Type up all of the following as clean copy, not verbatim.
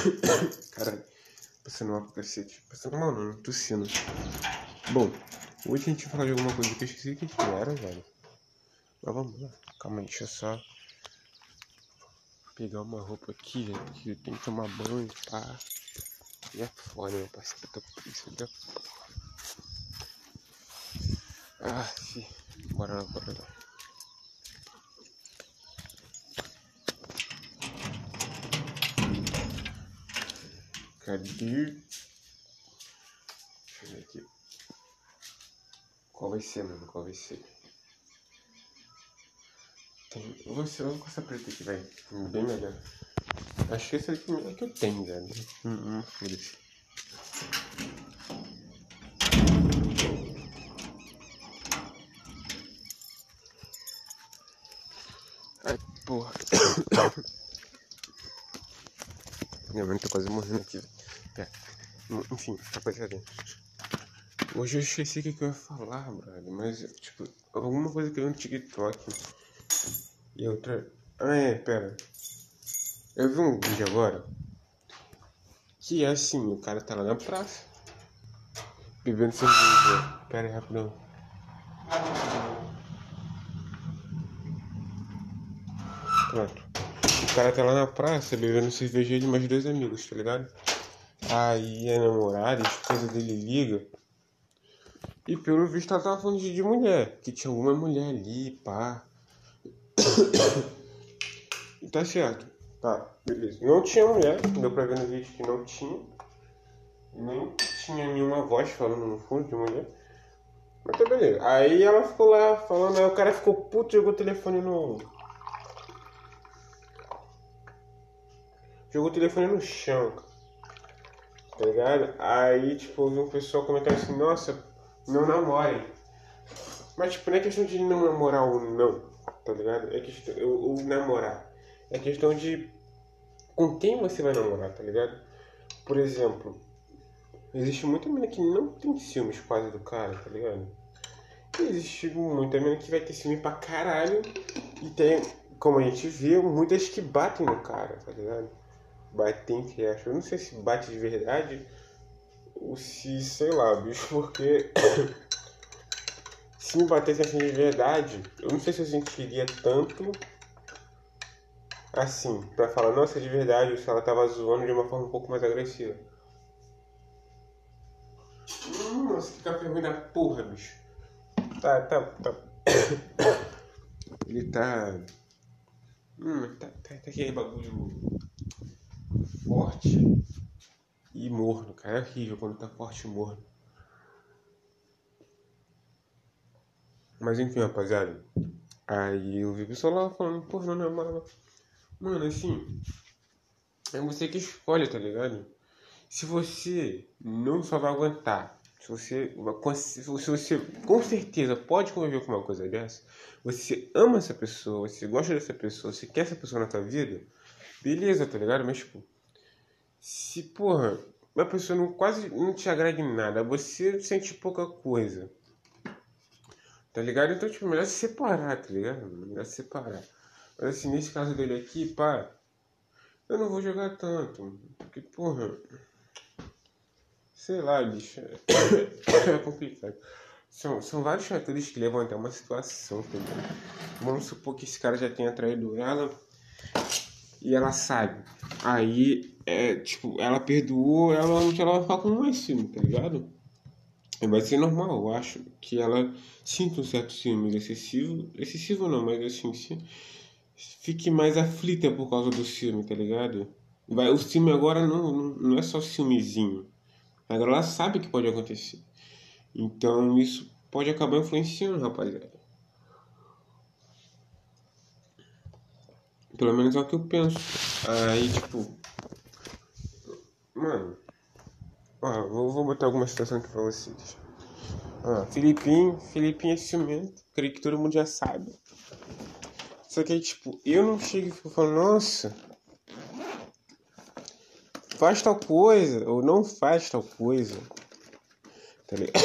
Caralho, passando mal pro cacete. Passando mal não, tossindo. Bom, hoje a gente vai falar de alguma coisa que eu esqueci o que era, velho. Mas vamos lá. Calma aí, deixa eu só pegar uma roupa aqui, velho, porque eu tenho que tomar banho, pá. E é foda, meu parceiro, tô com preguiça da porra. Ah, fi. Bora lá, bora lá. Cadê? Deixa eu ver aqui. Qual vai ser, mano? Qual vai ser? Eu vou com essa preta aqui, velho. Bem melhor. Acho que essa aqui é que eu tenho, velho. Foda-se. Ai, porra. Minha mãe tá quase morrendo aqui, velho. Enfim, rapaziada. Hoje eu esqueci o que eu ia falar, brother. Mas, tipo, alguma coisa que eu vi no TikTok. E outra. Ah, pera. Eu vi um vídeo agora. Que é assim: o cara tá lá na praça, bebendo cerveja. Pera aí, rapidão. Pronto. O cara tá lá na praça, bebendo cerveja de mais dois amigos, tá ligado? Aí a namorada, a esposa dele liga. E pelo visto ela tava falando de mulher. Que tinha alguma mulher ali, pá. E tá certo. Tá, beleza. Não tinha mulher, deu pra ver no vídeo que não tinha. Nem tinha nenhuma voz falando no fundo de mulher. Mas tá beleza. Aí ela ficou lá falando, aí o cara ficou puto e jogou o telefone no. Jogou o telefone no chão, tá ligado? Aí, tipo, eu vi um pessoal comentando assim, nossa, não namorem. Mas, tipo, não é questão de não namorar ou não, tá ligado? É questão, ou namorar. É questão de com quem você vai namorar, tá ligado? Por exemplo, existe muita menina que não tem ciúmes quase do cara, tá ligado? E existe muita menina que vai ter ciúme pra caralho. E tem, como a gente vê, muitas que batem no cara, tá ligado? Batem, que acho. Eu não sei se bate de verdade ou se, sei lá, bicho, porque se me batesse assim de verdade, eu não sei se eu sentiria tanto assim, pra falar, nossa, de verdade, ou se ela tava zoando de uma forma um pouco mais agressiva. Nossa, que café ruim da porra, bicho. Tá. Ele tá. Tá aquele bagulho forte e morno, cara. É horrível quando tá forte e morno. Mas enfim, rapaziada. Aí eu vi o pessoal lá falando, porra, não namorava. Mano, assim, é você que escolhe, tá ligado? Se você não só vai aguentar, se você com certeza pode conviver com uma coisa dessa, você ama essa pessoa, você gosta dessa pessoa, você quer essa pessoa na tua vida, beleza, tá ligado? Mas, tipo, se, porra, uma pessoa quase não te agrada em nada, você sente pouca coisa, tá ligado? Então, tipo, melhor se separar, tá ligado? Melhor se separar. Mas, assim, nesse caso dele aqui, pá, eu não vou jogar tanto, porque, porra, sei lá, bicho, é complicado. São vários fatores que levam até uma situação, tá ligado? Vamos supor que esse cara já tenha traído ela e ela sabe. Aí, tipo, ela perdoou, ela vai ficar com mais ciúme, tá ligado? E vai ser normal, eu acho, que ela sinta um certo ciúme excessivo. Excessivo não, mas assim, fique mais aflita por causa do ciúme, tá ligado? O ciúme agora não é só ciúmezinho. Agora ela sabe que pode acontecer. Então isso pode acabar influenciando, rapaziada. Pelo menos é o que eu penso. Aí, tipo... Mano... Ó, vou botar alguma situação aqui pra vocês. Filipinho é ciumento. Creio que todo mundo já sabe. Só que aí, tipo, eu não chego e fico falando, nossa... Faz tal coisa, ou não faz tal coisa. Tá ligado?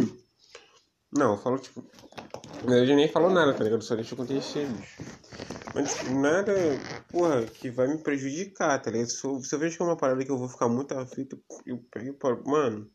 Não, eu falo, tipo... Eu nem falo nada, tá ligado? Só deixa acontecer, bicho. Mas tipo, nada, porra, que vai me prejudicar, tá ligado? Se eu vejo que é uma parada que eu vou ficar muito aflito, eu pego e falo, mano,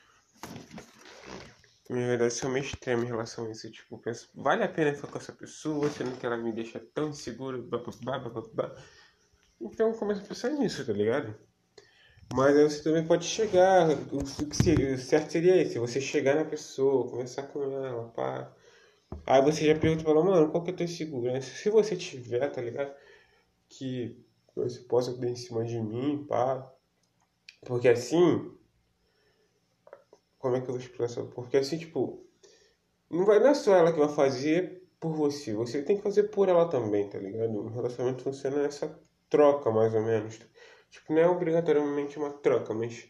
minha verdade é meio extrema em relação a isso. Tipo, eu penso, vale a pena ficar com essa pessoa, sendo que ela me deixa tão inseguro, bababá, bababá. Então eu começo a pensar nisso, tá ligado? Mas aí você também pode chegar, o certo seria esse, você chegar na pessoa, conversar com ela, pá. Aí você já pergunta pra ela, mano, qual que é a tua insegurança? Se você tiver, tá ligado? Que você possa dar em cima de mim, pá. Porque assim, como é que eu vou explicar isso? Porque assim, tipo, não é só ela que vai fazer por você, você tem que fazer por ela também, tá ligado? Um relacionamento funciona nessa troca, mais ou menos. Tipo, não é obrigatoriamente uma troca, mas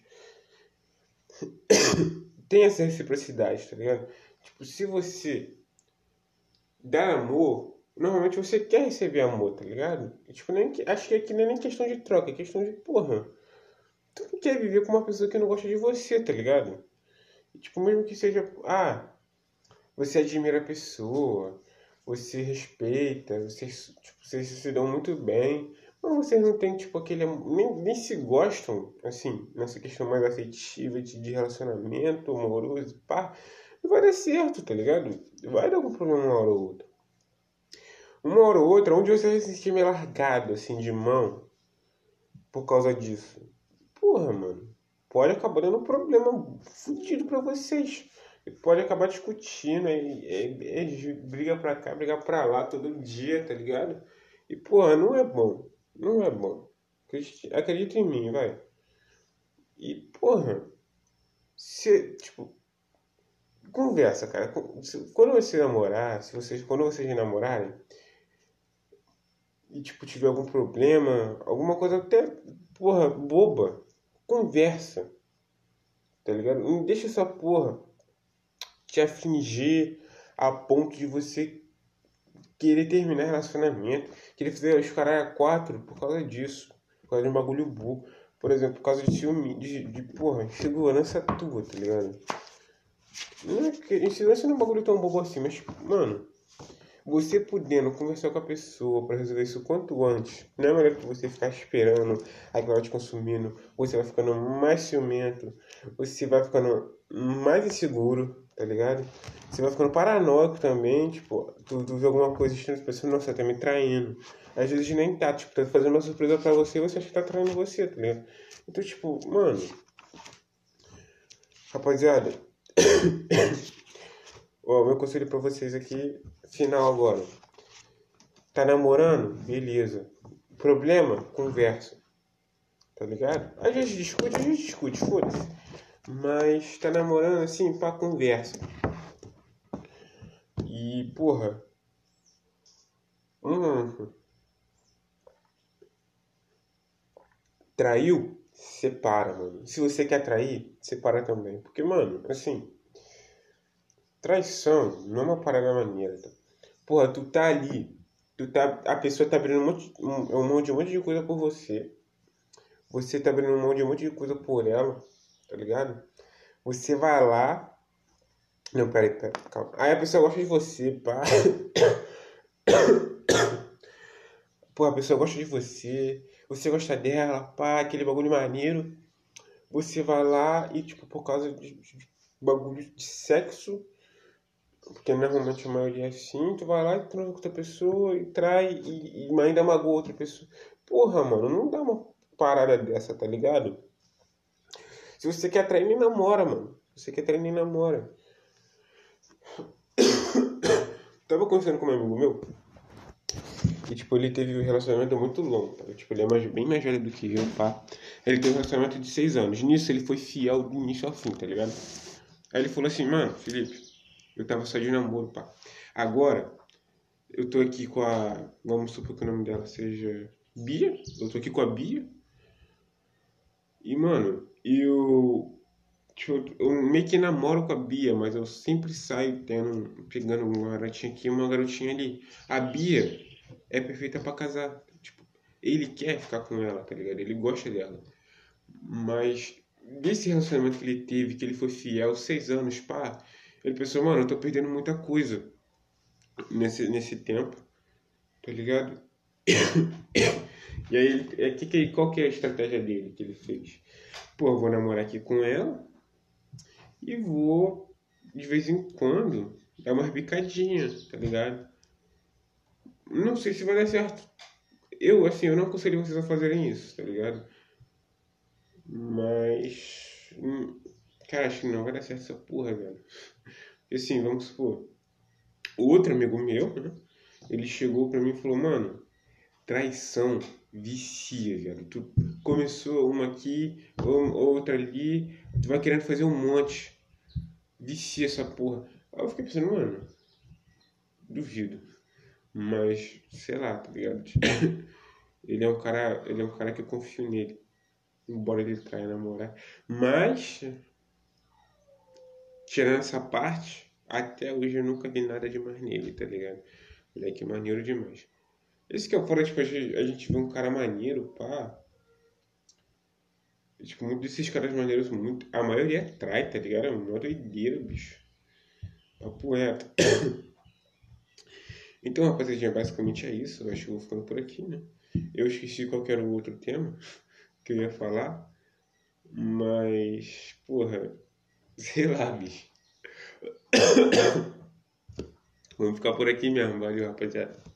tem essa reciprocidade, tá ligado? Tipo, se você dá amor, normalmente você quer receber amor, tá ligado? E, tipo, acho que aqui não é nem questão de troca, é questão de, porra, tu não quer viver com uma pessoa que não gosta de você, tá ligado? E, tipo, mesmo que seja, você admira a pessoa, você respeita, vocês se dão muito bem, mas vocês não têm, tipo, nem se gostam, assim, nessa questão mais afetiva de relacionamento amoroso, pá, não vai dar certo, tá ligado? Vai dar algum problema uma hora ou outra. Uma hora ou outra, onde você vai se sentir meio largado, assim, de mão, por causa disso. Porra, mano, pode acabar dando um problema fudido pra vocês. Pode acabar discutindo, briga pra cá, briga pra lá todo dia, tá ligado? E, porra, não é bom. Não é bom. Acredita em mim, vai. E, porra, tipo, conversa, cara. Quando você namorar, quando vocês namorarem, e, tipo, tiver algum problema, alguma coisa até, porra, boba, conversa, tá ligado? Não deixa essa porra te afligir a ponto de você querer terminar relacionamento, querer fazer os caras a quatro por causa disso, por causa de um bagulho burro. Por exemplo, por causa de ciúme, porra, insegurança tua, tá ligado? Não é que insegurança não é um bagulho tão bobo assim, mas, mano, você podendo conversar com a pessoa para resolver isso quanto antes, não é melhor que você ficar esperando aquilo te consumindo, você vai ficando mais ciumento, você vai ficando mais inseguro, tá ligado? Você vai ficando paranoico também, tipo, tu vê alguma coisa estranha, pensando, nossa, tá me traindo. Às vezes nem tá, tipo, tá fazendo uma surpresa pra você e você acha que tá traindo você, tá ligado? Então, tipo, mano, rapaziada, ó, meu conselho pra vocês aqui, final agora. Tá namorando? Beleza. Problema? Conversa. Tá ligado? Às vezes discute, foda-se. Mas tá namorando assim, pá, conversa. E, porra. Hum, traiu? Separa, mano. Se você quer trair, separa também. Porque, mano, assim, traição não é uma parada maneira, tá? Porra, tu tá ali. A pessoa tá abrindo um monte de coisa por você. Você tá abrindo um monte de coisa por ela, tá ligado? Você vai lá. Não, peraí, calma. Aí a pessoa gosta de você, pá. Pô, a pessoa gosta de você. Você gosta dela, pá, aquele bagulho maneiro. Você vai lá e, tipo, por causa de bagulho de sexo, porque normalmente a maioria é assim, tu vai lá e transa com outra pessoa e trai e ainda magoa outra pessoa. Porra, mano, não dá uma parada dessa, tá ligado? Se você quer trair, nem namora, mano. Se você quer trair, nem namora. Tava conversando com um amigo meu. E, tipo, ele teve um relacionamento muito longo, tá? Tipo, ele é bem mais velho do que eu, pá. Ele teve um relacionamento de 6 anos. Nisso, ele foi fiel do início ao fim, tá ligado? Aí ele falou assim, mano, Felipe, eu tava só de namoro, pá. Agora, eu tô aqui com a... Vamos supor que o nome dela seja Bia. Eu tô aqui com a Bia. E, mano, tipo, eu meio que namoro com a Bia, mas eu sempre saio pegando uma garotinha aqui e uma garotinha ali. A Bia é perfeita pra casar. Tipo, ele quer ficar com ela, tá ligado? Ele gosta dela. Mas desse relacionamento que ele teve, que ele foi fiel, 6 anos, pá, ele pensou, mano, eu tô perdendo muita coisa nesse tempo, tá ligado? E aí, qual que é a estratégia dele que ele fez? Pô, eu vou namorar aqui com ela e vou, de vez em quando, dar umas bicadinhas, tá ligado? Não sei se vai dar certo. Eu não aconselho vocês a fazerem isso, tá ligado? Mas, cara, acho que não vai dar certo essa porra, velho. Porque assim, vamos supor, outro amigo meu, né? Ele chegou pra mim e falou, mano, traição vicia, velho. Tu começou uma aqui, outra ali, tu vai querendo fazer um monte. Vicia essa porra. Aí eu fiquei pensando, mano, duvido. Mas, sei lá, tá ligado? Ele é um cara que eu confio nele. Embora ele traia namorar. Mas, tirando essa parte, até hoje eu nunca vi nada demais nele, tá ligado? Moleque maneiro demais. Esse que é o fora, tipo, a gente vê um cara maneiro, pá. Tipo, muitos desses caras maneiros, muito. A maioria trai, tá ligado? É uma doideira, bicho. Papo reto. Então, rapaziadinha, basicamente é isso. Eu acho que eu vou ficando por aqui, né? Eu esqueci qual que era o outro tema que eu ia falar. Mas, porra, sei lá, bicho. Vamos ficar por aqui mesmo. Valeu, rapaziada.